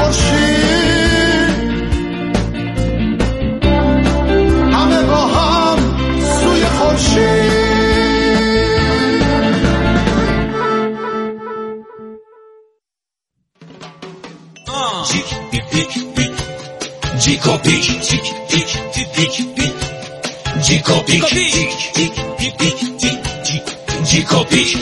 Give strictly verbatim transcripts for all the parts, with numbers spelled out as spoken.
خورشید همه با هم سوی خورشید. جیکو پیک جیک پیک پیک پیک جیکو پیک جیک پیک پیک جیکو پیک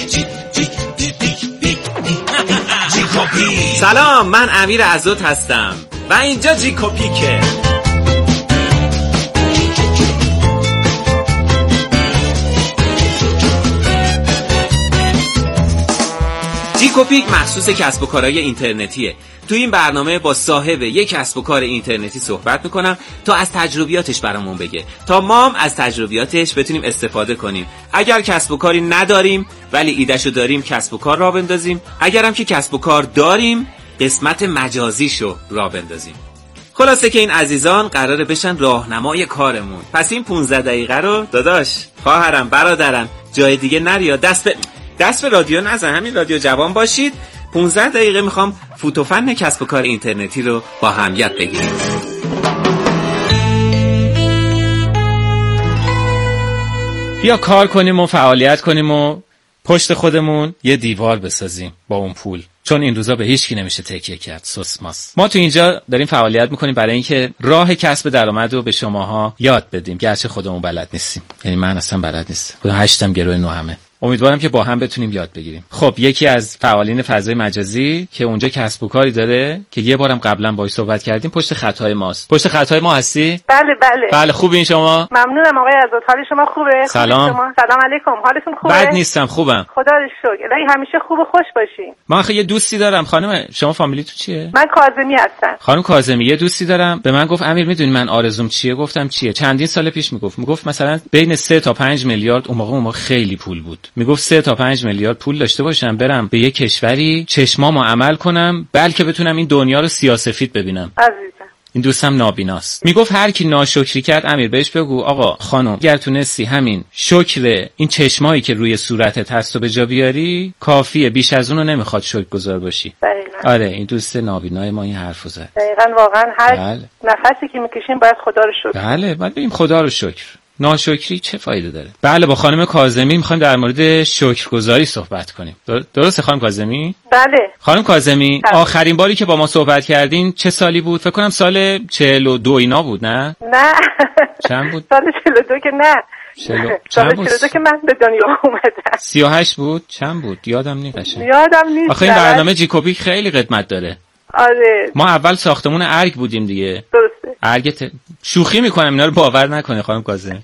جیکو پیک. سلام، من امیر عزت هستم و اینجا جیکو پیکه. جیکو پیک مخصوص کسب و کارهای اینترنتیه. تو این برنامه با صاحب یک کسب و کار اینترنتی صحبت میکنم تا از تجربیاتش برامون بگه، تا ما هم از تجربیاتش بتونیم استفاده کنیم. اگر کسب و کاری نداریم ولی ایدهشو داریم کسب و کار راه بندازیم، اگرم که کسب و کار داریم قسمت مجازیشو راه بندازیم. خلاصه که این عزیزان قراره بشن راهنمای کارمون. پس این پانزده دقیقه رو داداش، خواهرم، برادرم، جای دیگه نریا، دست به دست به رادیو نزن، همین رادیو جوان باشید. پانزده دقیقه میخوام فوت و فن کسب و کار اینترنتی رو با هم یاد بگیریم. بیا کار کنیم و فعالیت کنیم و پشت خودمون یه دیوار بسازیم با اون پول، چون این روزا به هیچ کی نمیشه تکیه کرد. سوسماس. ما تو اینجا داریم فعالیت میکنیم برای اینکه راه کسب درآمد رو به شماها یاد بدیم، گرچه خودمون بلد نیستیم. یعنی من اصلا بلد نیستم، خودم هشتم گروه نهمه. امیدوارم که با هم بتونیم یاد بگیریم. خب یکی از فعالین فضای مجازی که اونجا کسب و کاری داره که یه بارم قبلا باهاش صحبت کردیم، پشت خطای ماست. پشت خطای ما هستی؟ بله بله. بله خوبین شما؟ ممنونم آقای عزت. حال شما خوبه؟ سلام. شما؟ سلام علیکم. حالتون خوبه؟ بد نیستم، خوبم. خدا رو شکر. الهی همیشه خوب و خوش باشین. من آخه یه دوستی دارم. خانم شما فامیلی تو چیه؟ من کاظمی هستم. خانم کاظمی، یه دوستی دارم به من گفت امیر میدونی من آرزوم چیه؟ گفتم چیه؟ چندین سال پیش میگفت میگفت مثلا بین سه تا پنج میلیارد، اون موقع اون موقع خیلی پول بود. میگفت سه تا پنج میلیارد پول داشته باشم برم به یه کشوری چشمامو عمل کنم بلکه بتونم این دنیا رو سیاه‌سفید ببینم. عزیزم این دوستم نابیناست. میگفت هر کی ناشکری کرد امیر بهش بگو آقا خانم اگر تونستی همین شکر این چشمایی که روی صورتت هست رو به جا بیاری کافیه، بیش از اون رو نمیخواد شکرگزار باشی. دقیقاً. آره این دوست نابینای ما این حرفو زد. دقیقاً واقعا هر بله. نفسی که میکشیم باید خدا رو شکر. بله باید بگیم خدا رو شکر. ناشکری چه فایده داره؟ بله با خانم کاظمی میخوایم در مورد شکرگزاری صحبت کنیم. درسته خانم کاظمی؟ بله. خانم کاظمی آخرین باری که با ما صحبت کردین چه سالی بود؟ فکر کنم سال چهل و دو اینا بود نه؟ نه. چند بود؟ سال چهل و دو که نه. چلو... سال چهل و دو که من به دنیا اومدم. سی و هشت بود؟ چند بود؟ یادم نیست. یادم نیست. آخه این برنامه جیکو پیک خیلی قدمت داره. آره. ما اول ساختمون ارگ بودیم دیگه. درسته. ارگ ت... شوخی میکنم اینا رو باور نکنه خانم کاظمی.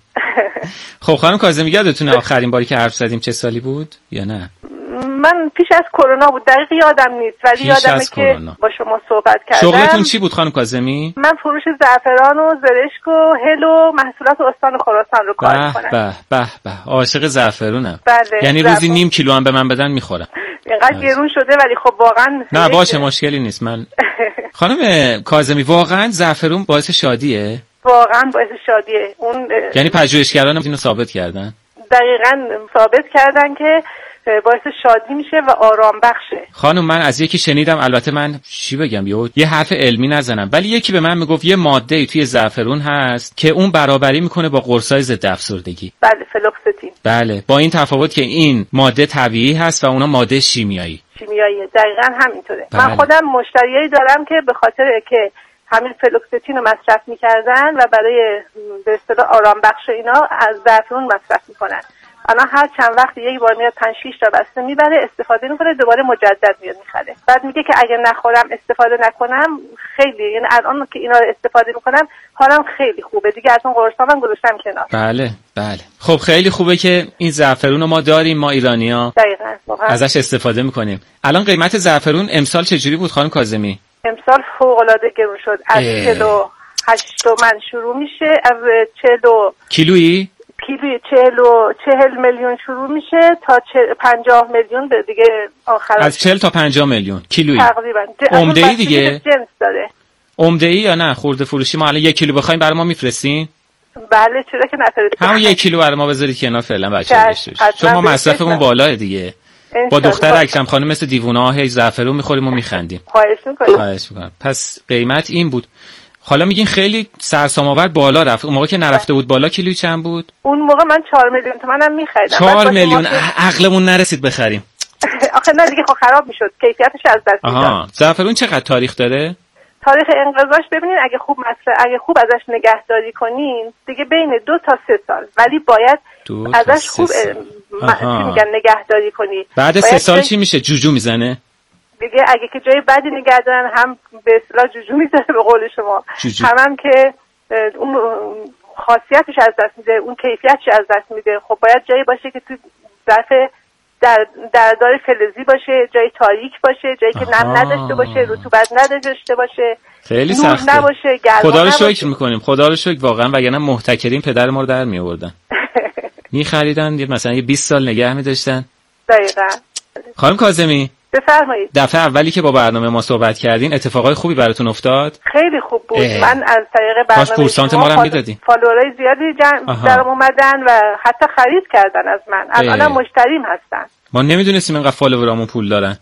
خب خانم کاظمی یادتونه آخرین باری که حرف زدیم چه سالی بود یا نه؟ من پیش از کرونا بود، دقیق یادم نیست ولی یادمه که کرونا. با شما صحبت کردم. شغلتون چی بود خانم کاظمی؟ من فروش زعفران و زرشک و هل و محصولات استان خراسان رو کار می‌کنم. به به به عاشق زعفرونم. بله. یعنی روزی نیم کیلو هم به من بدن میخورم. اینقدر گرون شده ولی خب واقعا نه باشه مشکلی نیست. من خانم کاظمی واقعا زعفرون باعث شادیه؟ واقعا باعث شادیه. اون یعنی پژوهشگران اینو ثابت کردن؟ دقیقاً ثابت کردن که باعث شادی میشه و آرام بخشه. خانم من از یکی شنیدم، البته من چی بگم یه یه حرف علمی نزنم، ولی یکی به من میگفت یه ماده‌ای توی زعفرون هست که اون برابری میکنه با قرصای ضد افسردگی. بله فلوکستین. بله با این تفاوت که این ماده طبیعی هست و اونا ماده شیمیایی. شیمیایی دقیقاً همینطوره. بله. من خودم مشتریایی دارم که به خاطر که همین فلوکستین رو مصرف میکردن و برای به اصطلاح آرام بخش اینا از زعفرون مصرف میکنن. الان هر چند وقت یک بار میاد پنج شش تا بسته میبره استفاده میکنه، دوباره مجدد میاد میخره. بعد میگه که اگه نخورم استفاده نکنم خیلی، یعنی الان که اینا رو استفاده میکنم حالم خیلی خوبه دیگه، از اون قرصام گذاشتم کنار. بله بله. خب خیلی خوبه که این زعفرون رو ما داریم، ما ایرانی‌ها دقیقاً ازش استفاده میکنیم. الان قیمت زعفرون امسال چجوری بود خانم کاظمی؟ امسال فوق العاده گرون شد. از چهل و هشت تومن شروع میشه، از چهل کیلویی کیلوی چهل و چهل میلیون شروع میشه تا پنجاه میلیون به دیگه آخر. از چهل تا پنجاه میلیون کیلویی تقریبا. عمده‌ای دیگه. جنس داره. عمده‌ای یا نه خورده فروشی؟ ما الان یک کیلو بخوایم برای ما میفرستین؟ بله چرا که نفرستین. همون یک کیلو برای ما بذارید کنار فعلا بچه‌ها بشه، چون ما مصرفمون بالاه دیگه. با دختر اکرم خانم مثل دیوونه هی زعفرون میخوریم و میخندیم. خواهش میکنم. خواهش میکنم. پس قیمت این بود. حالا میگین خیلی سرسام‌آور بالا رفت. اون موقع که نرفته بود بالا کیلویی چند بود؟ اون موقع من چهار میلیون تومنم میخریدم. چهار میلیون عقلمون نرسید بخریم. آخه نه دیگه، خب خراب میشد، کیفیتش از دست میداد. آها، زعفرون چقدر تاریخ داره؟ تاریخ انقضاضش ببینید اگه خوب مصرف اگه خوب ازش نگهداری کنین دیگه بین دو تا سه سال، ولی باید ازش خوب چی میگن نگهداری کنی. بعد سه سال چی میشه؟ جوجو میزنه دیگه. اگه که جای بدی نگه دارن هم به اصطلاح جوجو میزنه به قول شما، هم, هم که اون خاصیتش از دست میده، اون کیفیتش از دست میده. خب باید جایی باشه که تو ظرف در دردار فلزی باشه، جای تاریک باشه، جایی که نم نداشته باشه، رطوبت نداشته باشه، خیلی سخته نباشه، گرما خدا رو شکر میکنیم، خدا رو شکر واقعا، وگرنه محتکرین پدر ما رو در میآوردن. میخریدن مثلا یه بیست سال نگه می‌داشتن. دقیقاً. خانم کاظمی بفرمایید. دفعه اولی که با برنامه ما صحبت کردین اتفاقای خوبی براتون افتاد؟ خیلی خوب بود. اه. من از طریق برنامه پورسانت ما رو میدادین. فالوورای زیادی درم اومدن و حتی خرید کردن از من. الانم مشتریم هستن. ما نمیدونستیم اینقدر فالوورامون پول دارن.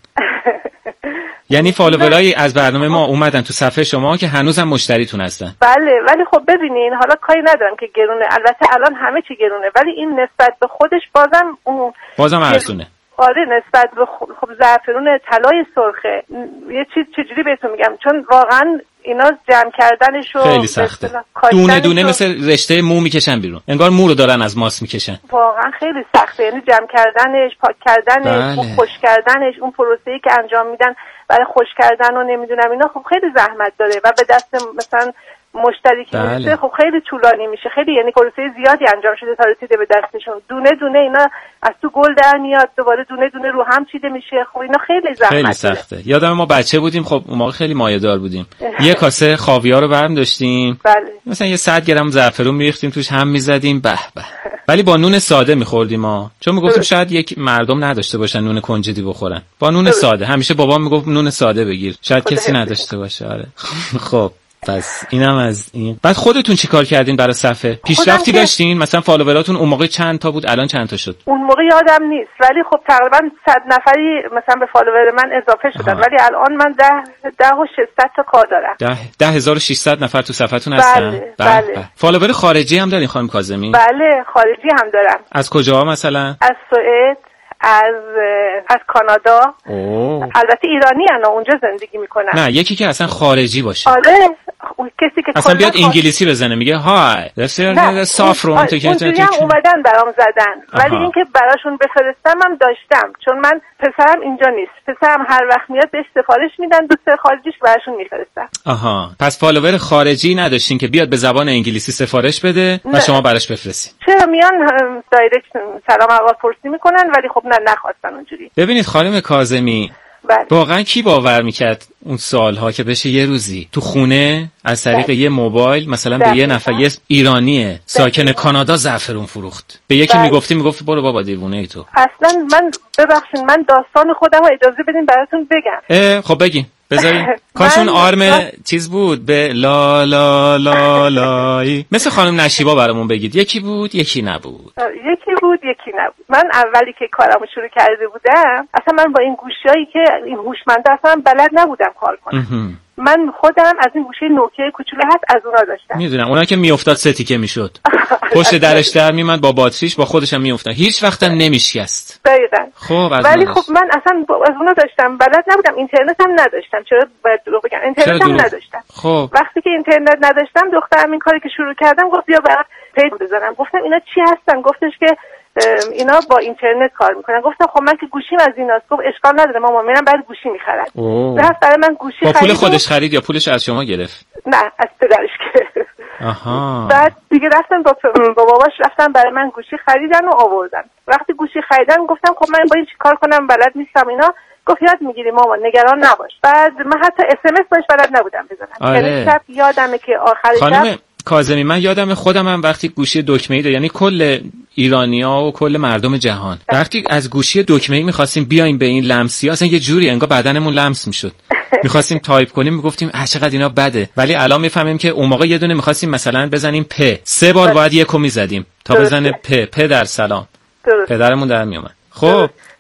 یعنی فالوورای از برنامه ما اومدن تو صفحه شما که هنوزم مشتریتون هستن. بله، ولی خب ببینین حالا کاری ندارم که گرونه، البته الان همه چی گرونه، ولی این نسبت به خودش بازم اون بازم ارزونه. آره نسبت به خب زعفرون طلای سرخه. یه چیز چجوری بهتون میگم، چون واقعا اینا جمع کردنشو خیلی سخته، دونه دونه مثل رشته مو میکشن بیرون، انگار مو رو دارن از ماس میکشن. واقعا خیلی سخته، یعنی جمع کردنش، پاک کردنش، بله. خوش کردنش، اون پروسه‌ای که انجام میدن برای خوش کردن و نمیدونم اینا، خب خیلی زحمت داره و به دست مثلا مشتری که بله. میشه خب خیلی طولانی میشه، خیلی یعنی پروسه زیادی انجام شده تا رسیده به دستشون. دونه دونه اینا از تو گل در میاد، دوباره دونه دونه رو هم چیده میشه، خب اینا خیلی زحمت خیلی سخته داره. یادم ما بچه بودیم، خب اون موقع خیلی مایه‌دار بودیم. یه کاسه خاویار رو برم داشتیم، بله. مثلا یه صد گرم زعفرون میریختیم توش، هم میزدیم به به، ولی با نون ساده میخوردیم ما، چون میگفتیم شاید یک مردم نداشته باشن نون کنجدی بخورن، با نون ساده. همیشه بابام میگفت نون ساده بگیر، شاید کسی نداشته باشه. آره خب پس اینم از این. بعد خودتون چیکار کردین برای صفحه؟ پیشرفتی داشتین؟ مثلا فالووراتون اون موقع چند تا بود، الان چند تا شد؟ اون موقع یادم نیست، ولی خب تقریبا صد نفری مثلا به فالوور من اضافه شدن. ولی الان من ده ده و ششصد تا کار دارم. ده ده هزار و ششصد نفر تو صفحتون هستن. بله بله. بله. فالوور خارجی هم دارین خانم کاظمی؟ بله خارجی هم دارم. از کجا مثلا؟ از سوئد، از از کانادا. اوه. البته ایرانی انا اونجا زندگی میکنن. نه یکی که اصلا خارجی باشه. آره کسی که اصلا بیاد انگلیسی بزنه میگه های رستوران سافرون تو که اونجوری هم اومدن برام زدن. ولی اینکه براشون بفرستم هم داشتم، چون من پسرم اینجا نیست، پسرم هر وقت میاد بهش سفارش میدن، دوست خارجیش براشون میفرستن. آها پس فالوور خارجی نداشتین که بیاد به زبان انگلیسی سفارش بده و نه. شما براش بفرستین؟ چرا میان دایرکت سلام احوال پرسی میکنن، ولی خب نه نخواستن اونجوری. ببینید خانم کاظمی بله. واقعا کی باور میکرد اون سالها که بشه یه روزی تو خونه از طریق بله. یه موبایل مثلا بله. به یه نفر یه ایرانی ساکن بله. کانادا زعفرون فروخت، به یکی بله. میگفتی میگفت برو بابا دیوونه ای تو. اصلا من ببخشید من داستان خودم رو اجازه بدین براتون بگم. خب بگین بذارین. کاش اون آرم من... چیز بود به لا لا لا لای مثل خانم نشیبا برامون بگید. یکی بود یکی نبود. یکی بود یکی نبود. من اولی که کارمو شروع کرده بودم اصلا من با این گوشیایی که این هوشمنده اصلا بلد نبودم کار کنم. من خودم از این گوشه نوکیه کوچولو هست از اونها داشتم. میدونم اونا که میافتاد سه تیکه میشد. پشت درش در میومد با باتریش، با خودش هم میافتاد، هیچ وقت هم نمیشکست. دقیقاً. خب ولی خب من اصلا از اونها داشتم، بلد نبودم، اینترنت هم نداشتم. چرا باید دروغ بگم؟ اینترنت هم نداشتم. خب وقتی که اینترنت نداشتم دخترم این کاری که شروع کردم گفت بیا برات پیج بزنم. گفتم اینا چی هستن؟ گفتش که اینا با اینترنت کار میکنن. گفتم خب من که گوشیم از ایناست. گفت اشکال نداره مامان میرم بعد گوشی میخرم. رفت برای من گوشی خرید. با پول خودش خرید یا پولش از شما گرفت؟ نه از پدرش گرفت. آها. بعد دیگه رفتم با, با باباش رفتم برای من گوشی خریدن و آوردن. وقتی گوشی خریدن گفتم خب من با این چی کار کنم بلد نیستم اینا. گفت یاد میگیری مامان نگران نباش. بعد من حتی اس ام اس باش بلد نبودم بزنم. آره. شب یادمه که آخر شب کاظمی من یادم خودم هم وقتی گوشی دکمه‌ای داشتم، یعنی کل ایرانی‌ها و کل مردم جهان وقتی از گوشی دکمه‌ای می‌خواستیم بیایم به این لمسی، اصلا یه جوری انگار بدنمون لمس می‌شد. می‌خواستیم تایپ کنیم میگفتیم اه چقدر اینا بده، ولی الان میفهمیم که اون موقع یه دونه می‌خواستیم مثلا بزنیم پ سه بار باید یکو می‌زدیم تا بزنه پ پ در سلام. پدرمون در میومد. خب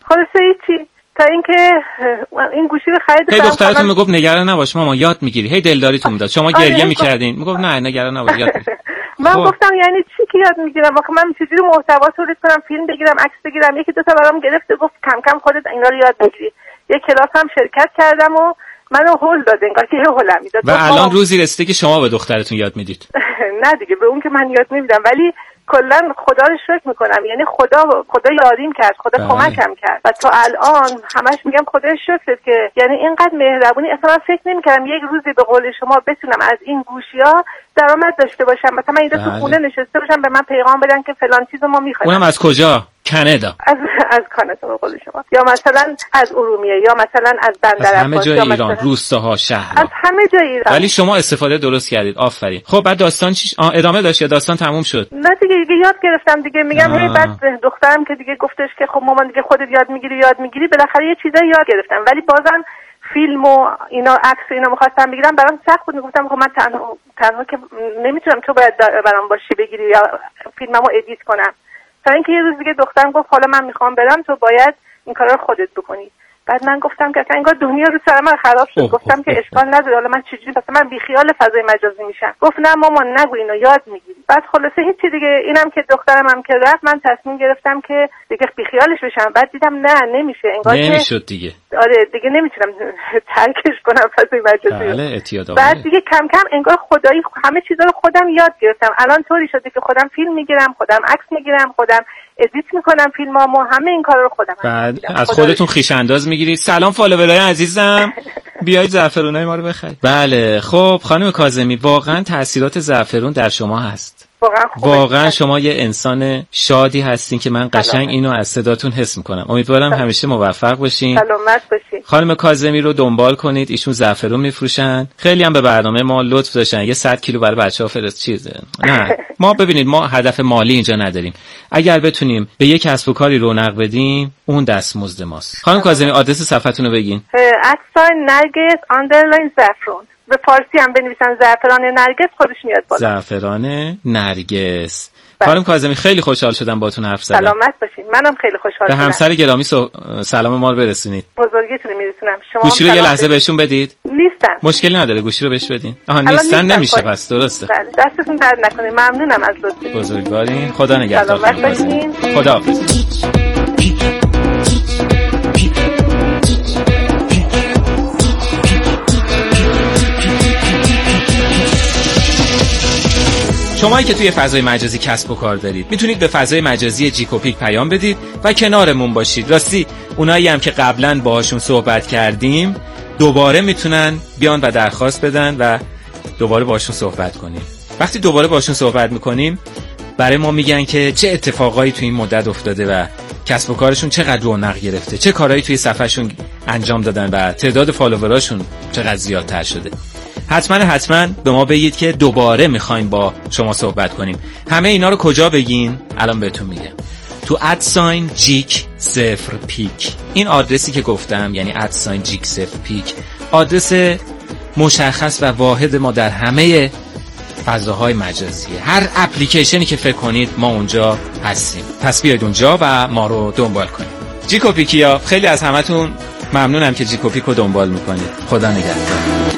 خلاصه هیچی تا اینکه این گوشی رو خرید. هی دخترتون میگفت نگران نباش ماما یاد میگیری، هی دلداریتون میداد، شما گریه میکردین میگفت نه نگران نباش یاد میگیری. من گفتم یعنی چی که یاد میگیرم؟ آخه من چجوری محتوا تولید کنم، فیلم بگیرم، عکس بگیرم؟ یکی دو تا برام گرفت گفت کم کم خودت اینا رو یاد بگیری. یه کلاس هم شرکت کردم و منو هول داد، انگار که هولم میداد. و الان روزی رسیده که شما به دخترتون یاد میدید؟ نه دیگه به اون که من یاد نمیدم، ولی کلا خدا رو شکر میکنم، یعنی خدا خدا یاریم کرد، خدا بله. کمکم کرد و تا الان همش میگم خدا شکر که یعنی اینقدر مهربونی. اصلا من فکر نمیکردم یک روزی به قول شما بتونم از این گوشی‌ها درآمد داشته باشم. مثلا من اینجا تو خونه نشسته باشم به من پیغام بدن که فلان چیزو ما می‌خوایم. اونم از کجا؟ کانادا. از از کانادا به قول شما، یا مثلا از ارومیه، یا مثلا از بندر همه جای ایران، روستاها، شهرها، از همه جای ایران. ولی شما استفاده درست کردید، آفرین. خب بعد داستان چی ادامه داشت یا داستان تموم شد؟ نه دیگه دیگه یاد گرفتم دیگه. میگم هی بعد دخترم که دیگه گفتش که خب مامان دیگه خودت یاد میگیری یاد میگیری، بالاخره یه چیزایی یاد گرفتم. ولی بازم فیلم و اینا عکس اینا می‌خواستم بگیرم برام سخت بود. میگفتم خب من تنها تنها که نمیتونم، تو باید برام باشی بگیری یا فیلممو ادیت کنم. تا اینکه یه روز دیگه دخترم گفت حالا من میخوام برم، تو باید این کارا رو خودت بکنی. بعد من گفتم که انگار دنیا رو سر من خراب شد. گفتم که اشکال نداره، حالا من چجوری مثلا من بیخیال فضای مجازی میشم؟ گفت نه مامان نگو اینو، یاد میگیری. بعد خلاصه هیچی دیگه، اینم که دخترم هم که رفت من تصمیم گرفتم که دیگه بیخیالش بشم. بعد دیدم نه نمیشه، انگار نمیشد دیگه. آره دیگه نمیتونم ترکش کنم فضای مجازی. بله اعتیاد. بعد دیگه کم کم انگار خدایی همه چیزا رو خودم یاد گرفتم. الان طوری شده که خودم فیلم میگیرم، خودم عکس میگیرم، خودم ادیت میکنم فیلمامو، همه این کارا رو خودم بعد از خودتون خویش انداز میگیرید. سلام فالوورای عزیزم، بیایید زعفرونای ما رو بخرید. بله خب خانم کاظمی، واقعا تاثیرات زعفرون در شما هست. واقعا واقعا شما یه انسان شادی هستین که من قشنگ اینو از صداتون حس میکنم. امیدوارم همیشه موفق باشین. سلامت باشین. خانم کاظمی رو دنبال کنید، ایشون زعفرون میفروشن. خیلی هم به برنامه ما لطف داشتن، یه صد کیلو برای بچه‌ها فرست چیزه. نه ما ببینید ما هدف مالی اینجا نداریم. اگر بتونیم به یک کسب و کاری رونق بدیم اون دستمزد ماست. خانم کاظمی آدرس صفحتون رو بگین. ات نرگس آندرلاین زعفرون. به فارسی هم بنویسن زعفران نرگس خودش میاد بالا. زعفران نرگس. خانم کاظمی خیلی خوشحال شدم باهاتون حرف زدم. سلامت باشین. منم خیلی خوشحال شدم. به همسر گرامی سو... سلام ما رو برسونید. بزرگیتون میرسونم. شما گوشی رو یه لحظه بهشون بدید. نیستن. مشکلی نداره، گوشی رو بهش بدین. آها نیستن نمیشه پس درسته. بله دستتون درد نکنه. ممنونم از لطفتون. بزرگوارین. خدا نگهدار. سلامت باشین. خداحافظ. شمایی که توی فضای مجازی کسب و کار دارید میتونید به فضای مجازی جیکوپیک پیام بدید و کنارمون باشید. راستی اونایی هم که قبلا باهاشون صحبت کردیم دوباره میتونن بیان و درخواست بدن و دوباره باهاشون صحبت کنیم. وقتی دوباره باهاشون صحبت میکنیم برای ما میگن که چه اتفاقایی توی این مدت افتاده و کسب و کارشون چقدر رونق گرفته، چه کارهایی توی صفحهشون انجام دادن و تعداد فالووراشون چقدر زیادتر شده. حتما حتما به ما بگید که دوباره میخوایم با شما صحبت کنیم. همه اینا رو کجا بگین؟ الان بهتون میگم. تو ادساین جیک صفر پیک، این آدرسی که گفتم یعنی ادساین جیک صفر پیک آدرس مشخص و واحد ما در همه فضاهای مجازیه. هر اپلیکیشنی که فکر کنید ما اونجا هستیم. پس بیاید اونجا و ما رو دنبال کنید. جیکوپیکیا، خیلی از همتون ممنونم که جیکوپیک رو دنبال میکنید. خدا نگهدار.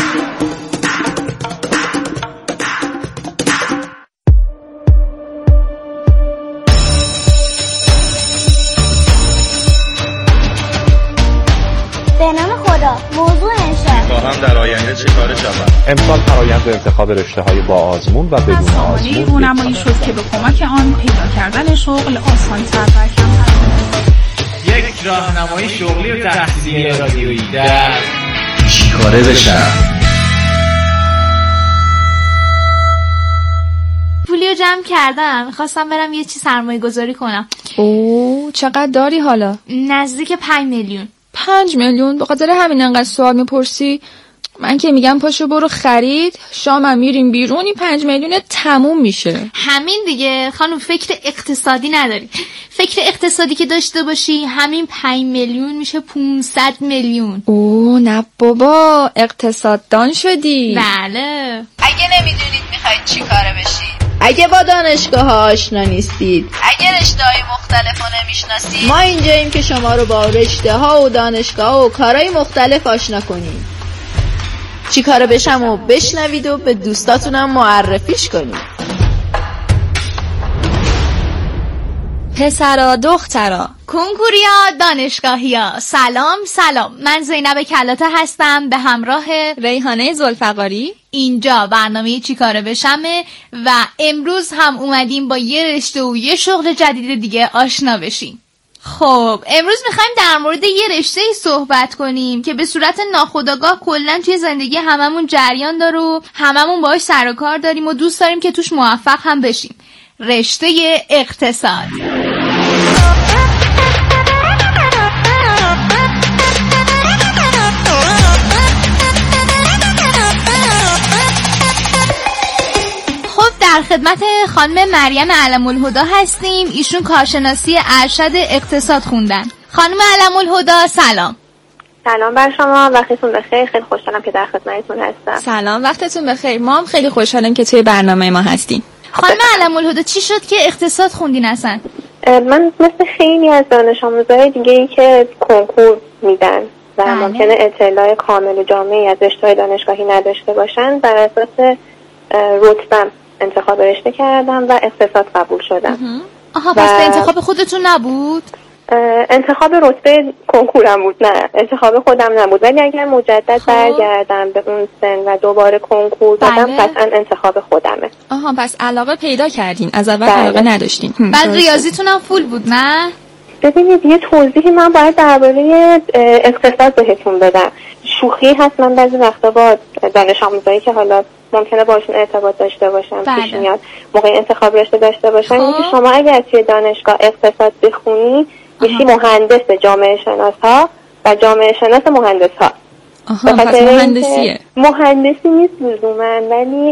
در آینده چه کار شود؟ امسال فرآیند انتخاب رشته‌های با آزمون و بدون آزمون رونمایی شد که به کمک آن پیدا کردن شغل آسان‌تر و کمتر کنند. یک راهنمای شغلی و تحصیلی رادیویی در چیکاره بشم. پولیو جمع کردم، میخواستم برم یه چی سرمایه گذاری کنم. اوه چقدر داری حالا؟ نزدیک پنج میلیون. پنج میلیون؟ به خاطر همین انقدر سوال میپرسی؟ من که میگم پاشو برو خرید، شامم میریم بیرون، این پنج میلیون تموم میشه. همین دیگه خانم، فکر اقتصادی نداری. فکر اقتصادی که داشته باشی همین پنج میلیون میشه پونصد میلیون. اوه نه بابا، اقتصاددان شدی. بله. اگه نمیدونید میخواید چی کاره بشید اگه با دانشگاه ها آشنا نیستید، اگه رشته های مختلف رو نمیشناسید، ما اینجاییم که شما رو با رشته ها و دانشگاه ها و کارهای مختلف آشنا کنیم. چی کاره بشم و بشنوید و به دوستاتونم معرفیش کنید. پسرا دخترا، کنکوریا دانشگاهیا، سلام سلام. من زینب کلاته هستم به همراه ریحانه زلفقاری. اینجا برنامه چی کاره بشمه و امروز هم اومدیم با یه رشته و یه شغل جدید دیگه آشنا بشیم. خب امروز میخوایم در مورد یه رشته صحبت کنیم که به صورت ناخودآگاه کلا توی زندگی هممون جریان داره و هممون باهاش سر و کار داریم و دوست داریم که توش موفق هم بشیم. رشته اقتصاد. در خدمت خانم مریم علم‌الهدی هستیم. ایشون کارشناسی ارشد اقتصاد خوندن. خانم علم‌الهدی سلام. سلام بر شما، وقتتون بخیر. خیلی خوشحالم که در خدمتتون هستم. سلام، وقتتون بخیر. ما هم خیلی خوشحالیم که توی برنامه ما هستیم. خانم علم‌الهدی چی شد که اقتصاد خوندین اصلا؟ من مثل خیلی از دانش آموزای دیگه‌ای که کنکور میدن و بله. ممکنه اطلاع کامل و جامعی از رشته‌های دانشگاهی نداشته باشن، بر اساس رتبه‌ام انتخاب رشته کردم و اقتصاد قبول شدم. آها، پس به انتخاب خودتون نبود؟ انتخاب رتبه کنکورم بود، نه انتخاب خودم نبود. ولی اگر مجدد برگردم به اون سن و دوباره کنکور بدم، قطعا انتخاب خودمه. آها، پس علاقه پیدا کردین، از اول علاقه نداشتین. بعد ریاضیتون هم فول بود نه؟ ببینید یه توضیحی من باید درباره اقتصاد بهتون بدم. شوخی هست، من بعضی وقتا با دانش آموزایی که حالا ممکنه باشون ارتباط داشته باشم پیش میاد موقع انتخاب رشته داشته باشم، اینکه شما اگر توی دانشگاه اقتصاد بخونی میشی مهندس جامعه شناس ها و جامعه شناس مهندس ها. آها، پس مهندسیه؟ مهندسی نیست لزوما، ولی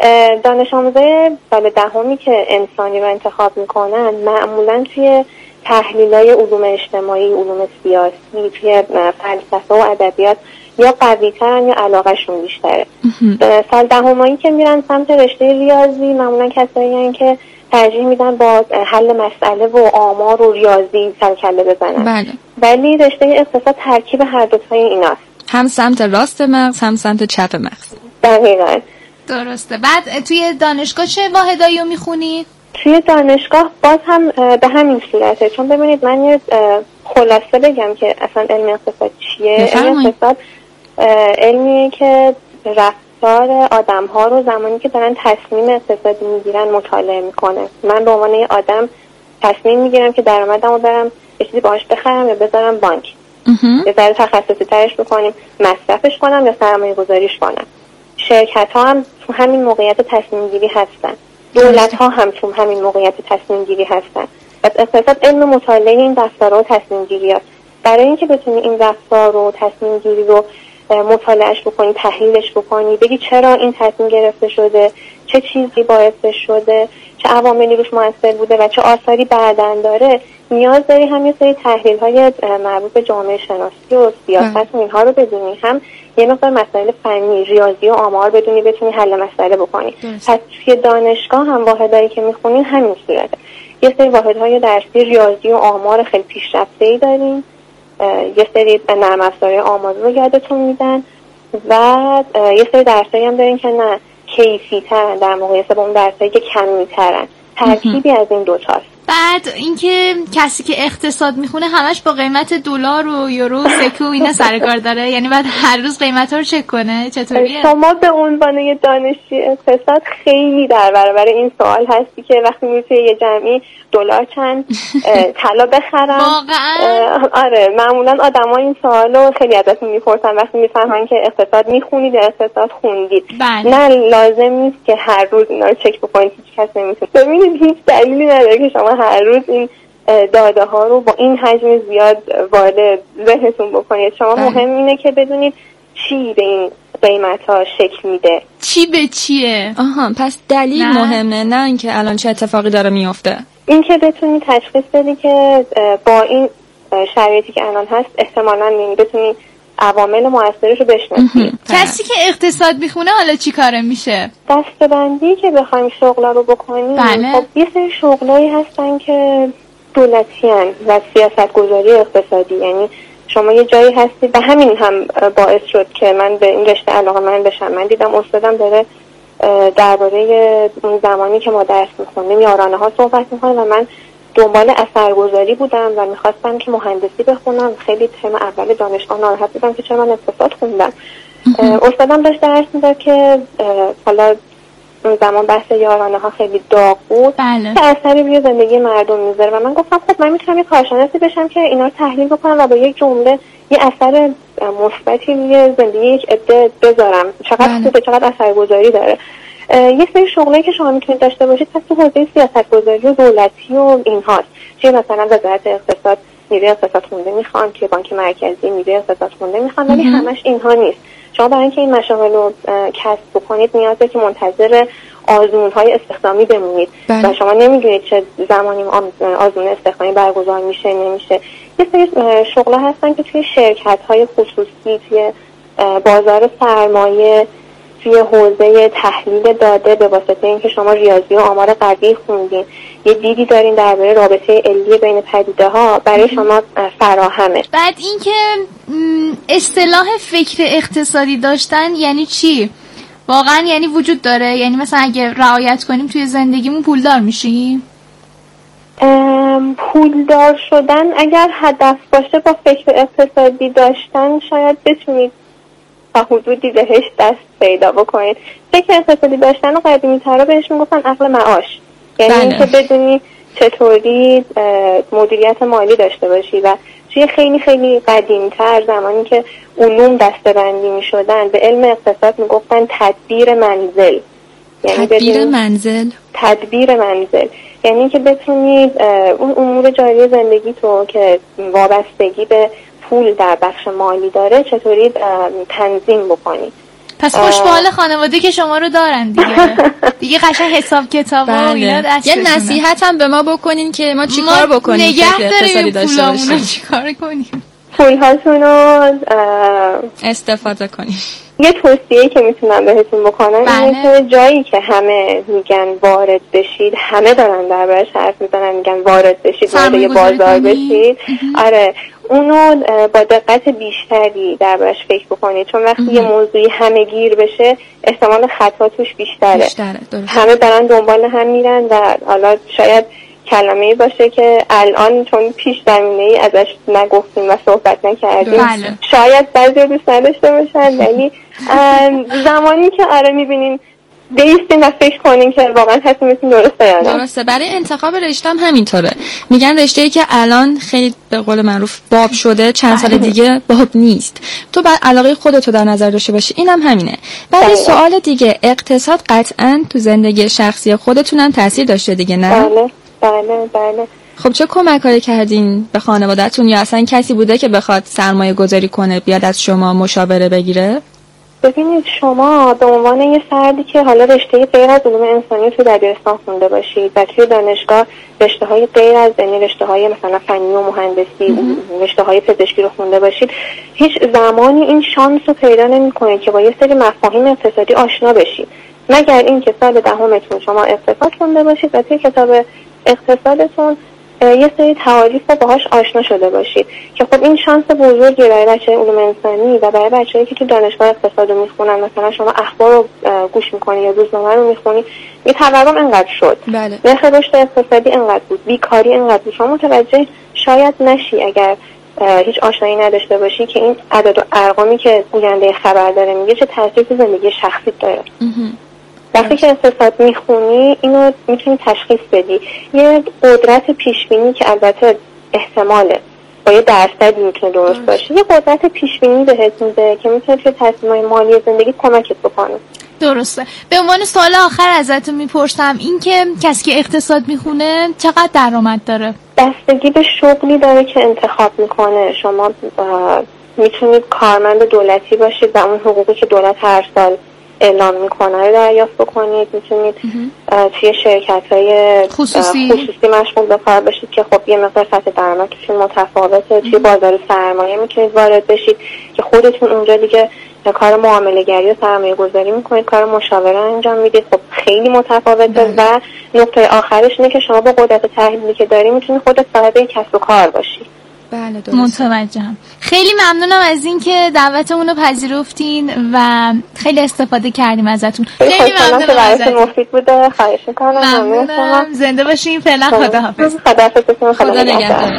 دانش آموزای سال دهمی که انسانی رو انتخاب میکنن معمولا توی تحلیلای علوم اجتماعی، علوم سیاسی، توی فلسفه و ادبیات یا قوی‌ترن یا علاقه‌شون بیشتره. سال دهمایی که میرن سمت رشته ریاضی معمولا کسایی هستن که ترجیح میدن با حل مسئله و آمار و ریاضی سر کله بزنن. بله. ولی رشته اقتصاد ترکیب هر دو تای ایناست. هم سمت راست مغز هم سمت چپ مغز. دقیقاً. درسته. بعد توی دانشگاه چه واحدایی رو میخونید؟ توی دانشگاه باز هم به همین صورته، چون ببینید من یه خلاصه بگم که اصلا علم اقتصاد چیه. علم اقتصاد علمیه که رفتار آدم ها رو زمانی که دارن تصمیم اقتصادی میگیرن مطالعه میکنه. من به عنوان یه آدم تصمیم میگیرم که درآمدم رو برم یه چیزی باهاش بخرم یا بذارم بانک، یه ذره تخصصی ترش بکنیم، مصرفش کنم یا سرمایه گذاریش کنم. شرکت ها هم تو همین موقعیت تصمیم گیری هستن، دولت ها هم تو همین موقعیت تصمیم گیری هستن. پس اقتصاد علم مطالعه این رفتارها و تصمیم گیری هست. برای اینکه بتونی این رفتار و تصمیم گیری رو مطالعهش بکنی، تحلیلش بکنی، بگی چرا این تصمیم گرفته شده، چه چیزی باعثش شده، چه عواملی روش مؤثر بوده و چه آثاری بعداً داره، نیاز داری هم یه سری تحلیل‌های مربوط به جامعه شناسی و سیاست و اینها رو بدونی، هم یه مقدار مسائل فنی، ریاضی و آمار بدونی بتونی حل مسئله بکنی. پس توی دانشگاه هم واحدایی که میخونین همین صورته. یه سری واحدهای درسی ریاضی و آمار خیلی پیشرفته‌ای داریم، یه سری نرم افزارهای آماری رو یادتون میدن و یه سری درسایی هم دارین که نه کیفی ترن در مقایسه با اون درسایی که کمی ترن. ترکیبی از این دوتاست. بعد اینکه کسی که اقتصاد میخونه همش با قیمت دلار و یورو و سکه و اینا سر کار داره، یعنی بعد هر روز قیمت‌ها رو چک کنه. چطوریه؟ شما به عنوان یه دانشجوی اقتصاد خیلی در برابر این سوال هستی که وقتی میری توی یه جمعی دلار چند طلا بخرم. واقعا؟ آره، معمولا آدما این سوالو خیلی ازتون میپرسن وقتی میفهمن که اقتصاد میخونید، اقتصاد خوندید. بله. نه لازم نیست که هر روز اینا رو چک بکنید، هیچ کس نمیتونه. ببینید هیچ دلیلی نداره که شما هر روز این داده ها رو با این حجم زیاد وارد ذهنتون بکنید. شما بله. مهم اینه که بدونید چی به این قیمت ها شکل میده، چی به چیه. آها، پس دلیل نه. مهمه، نه اینکه الان چه اتفاقی داره میفته. این که بتونی تشخیص بدی که با این شرایطی که الان هست احتمالاً بتونی عوامل موثرش رو بشناسیم. کسی که اقتصاد میخونه حالا چی کاره میشه؟ دسته‌بندی که بخوایم شغلا رو بکنیم، بله. خب یه سری شغلایی هستن که دولتیان و سیاستگذاری اقتصادی، یعنی شما یه جایی هستید و همین هم باعث شد که من به این رشته علاقه من بشم. من دیدم استادم داره درباره اون زمانی که ما درس میخوندیم یارانه ها صحبت میکنه و من دنبال اثرگذاری بودم و میخواستم که مهندسی بخونم. خیلی ترم اول دانشگاه ناراحت بودم که چرا من اقتصاد خوندم. استادم داشت درس میداد که حالا اون زمان بحث یارانه ها خیلی داغ بود بله. که اثری روی زندگی مردم میذاره و من گفتم خب من میتونم یه کارشناسی بشم که اینا رو تحلیل بکنم و با یک جمله یه اثر مثبتی روی زندگی یک عده بذارم. چقدر بله. خوبه، چقدر اثرگذاری داره. یه سری شغلی که شما میتونید داشته باشید پس تو حوزه سیاستگذاری و دولتی و اینهاست. چه مثلا وزارت اقتصاد نیروی اقتصاد خونده میخوان، که بانک مرکزی نیروی اقتصاد خونده میخوان، ولی همش اینها نیست. شما برای اینکه این مشاغل رو کسب بکنید نیازه که منتظر آزمون‌های استخدامی بمونید بله. و شما نمیدونید چه زمانی آزمون استخدامی برگزار میشه نمیشه. یه سری شغل‌ها هستن که توی شرکت‌های خصوصی، توی بازار سرمایه، توی حوزه تحلیل داده به واسطه اینکه شما ریاضی و آمار قوی خوندین، یه دیدی دارین درباره رابطه علی بین پدیده‌ها، برای شما فراهمه. بعد اینکه اصطلاح فکر اقتصادی داشتن یعنی چی؟ واقعا یعنی وجود داره؟ یعنی مثلا اگه رعایت کنیم توی زندگیمون پولدار میشیم؟ پولدار شدن اگر هدف باشه با فکر اقتصادی داشتن شاید بتونید تا حدودی بهش دست پیدا بکنید. فکر اقتصادی داشتن و قدیمی ترا بهش میگفتن عقل معاش، یعنی اینکه بدونی چطوری مدیریت مالی داشته باشی. و توی خیلی خیلی قدیم تر زمانی که علوم دسته‌بندی میشدن به علم اقتصاد میگفتن تدبیر منزل. یعنی تدبیر منزل تدبیر منزل یعنی که بتونید اون امور جاری زندگی تو که وابستگی به پول در بخش مالی داره چطوری تنظیم بکنی. پس خوش به حال خانواده که شما رو دارن دیگه. دیگه قشنگ حساب کتاب بله. و اینا دستشونه. یه نصیحت هم به ما بکنین که ما چیکار بکنیم نگه که اقتصادی داشته باشیم. چیکار کنیم؟ پولهاتون رو استفاده کنیم. یه توصیه‌ای که میتونم بهتون بکنم بله. اینه که جایی که همه میگن وارد بشید، همه دارن دربارش حرف میزنن، میگن وارد بشید، وارد یه بازار بشید. آره اونو با دقت بیشتری دربارش فکر بکنید، چون وقتی یه موضوعی همه گیر بشه احتمال خطا توش بیشتره, بیشتره. همه دارن دنبال هم میرن و حالا شاید کلمه‌ای باشه که الان چون پیش زمینه‌ای ازش نگفتیم و صحبت نکردیم بله. شاید بعضی دوست نداشته باشن، ولی زمانی که آره میبینیم بیستیم و فکر کنیم که واقعا تصمیمتون درسته یا نه. درسته. برای انتخاب رشته هم همینطوره. میگن رشته‌ای که الان خیلی به قول معروف باب شده چند سال دیگه باب نیست. تو بعد علاقه خودتو در نظر داشته باشی. اینم هم همینه. بعد سوال دیگه، اقتصاد قطعاً تو زندگی شخصی خودتونم تاثیر داشته دیگه نه؟ بله بله بله. خب چه کمک‌هایی کردین به خانواده‌تون یا اصلا کسی بوده که بخواد سرمایه گذاری کنه بیاد از شما مشاوره بگیره؟ ببینید شما به عنوان یه فردی که حالا رشته غیر از علوم انسانی توی دبیرستان خونده باشید و توی دانشگاه رشته‌های غیر از یعنی رشته‌های مثلا فنی و مهندسی، رشته‌های پزشکی رو خونده باشید، هیچ زمانی این شانس رو پیدا نمی‌کنید که با یه سری مفاهیم اقتصادی آشنا بشید، مگر اینکه سال دهمتون شما اقتصاد خونده باشید و توی کتاب اقتصادتون یه سری تعاریف رو باهاش آشنا شده باشید که خب این شانس بزرگی برای بچه علوم انسانی و برای بچه‌ای که تو دانشگاه اقتصاد رو میخونن، مثلا شما اخبار رو گوش میکنی یا روزنامه رو میخونی، یه تورم انقدر شد، بله. نرخ رشد اقتصادی انقدر بود، بیکاری انقدر بود، شما متوجه شاید نشی اگر هیچ آشنایی نداشته باشی که این عدد و ارقامی که گوینده خبر داره میگه چه تاثیری تو زندگی شخصی داره. وقتی که اقتصاد میخونی اینو میتونی تشخیص بدی. یه قدرت پیشبینی که البته احتماله با یه درصدی میتونه درست باشه، یه قدرت پیشبینی بهت میده که میتونه توی تصمیم‌های مالی زندگی کمکت بکنه. درسته. به عنوان سوال آخر ازتون میپرسم این که کسی که اقتصاد میخونه چقدر درآمد داره؟ بستگی به شغلی داره که انتخاب میکنه. شما میتونید کارمند دولتی باشید و اون حقوقی که دولت هر سال اعلام میکنه دریافت بکنید. میتونید توی شرکت‌های خصوصی خصوصی مشغول به کار بشید که خب یه مقدار سطح درآمدشون متفاوته. توی بازار سرمایه میتونید وارد بشید که خودتون اونجا دیگه کار معامله‌گری و سرمایه گذاری میکنید، کار مشاوره انجام میدید. خب خیلی متفاوته. و نقطه آخرش اینه که شما با قدرت تحلیلی که داری میتونید خودت صاحب کسب و کار باشی. بله درست. متوجهم. خیلی ممنونم از اینکه دعوتمون رو پذیرفتین و خیلی استفاده کردیم ازتون. خیلی ممنونم که براتون مفید بوده. خواهش میکنم. ممنونم. زنده باشین. فعلا خداحافظ. خداحافظ. خدا نگهدار.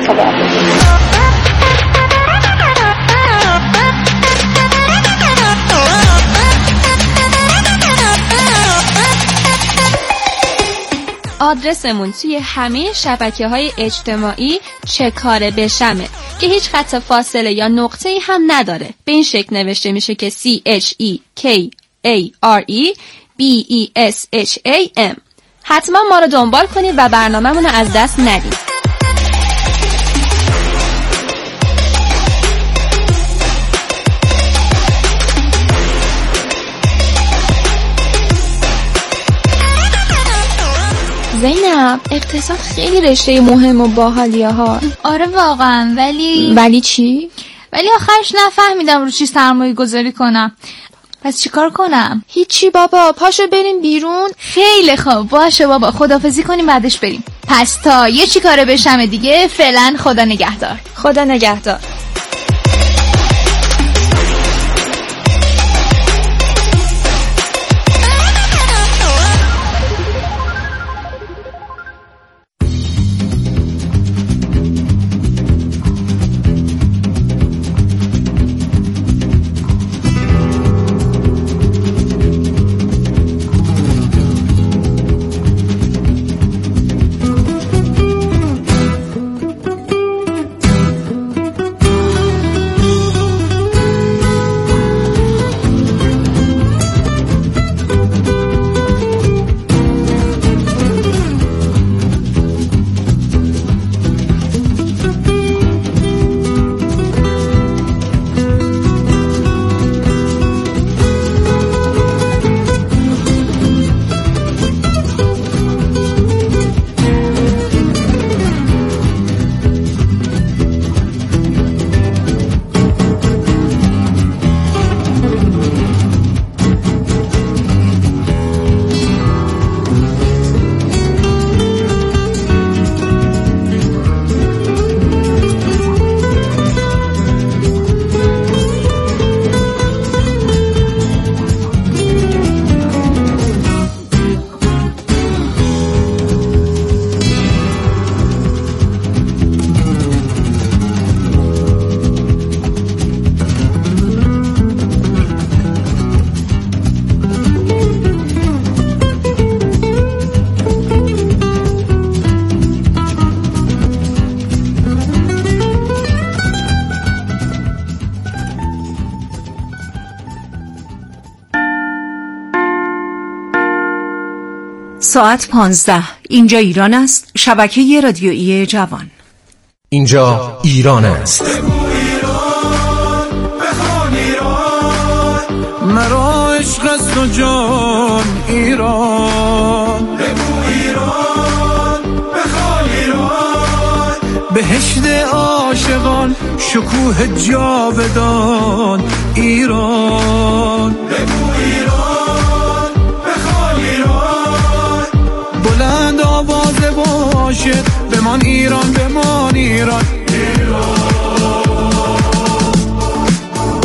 آدرسمون توی همه شبکه‌های اجتماعی چه کاره بشمه که هیچ خط فاصله یا نقطه‌ای هم نداره. به این شکل نوشته میشه که C H E K A R E B E S H A M. حتما ما رو دنبال کنید و برنامه‌مون رو از دست ندید. زینب، اقتصاد خیلی رشته مهم و باحالیه ها. آره واقعا. ولی ولی چی؟ ولی آخرش نفهمیدم رو چی سرمایه گذاری کنم. پس چیکار کنم؟ هیچی بابا، پاشو بریم بیرون. خیلی خوب، باشه بابا، خداحافظی کنیم بعدش بریم. پس تا یه چی کاره بشم دیگه، فعلا خدا نگهدار. خدا نگهدار. ساعت پانزده. اینجا ایران است. شبکه رادیویی جوان. اینجا ایران است. مرا عشق است و جان ایران. بگو ایران، بخوان ایران. بهشت عاشقان، شکوه جاودان ایران. بگو ایران، بخوان ایران. بلند آواز باشد، بمان ایران، بمان ایران.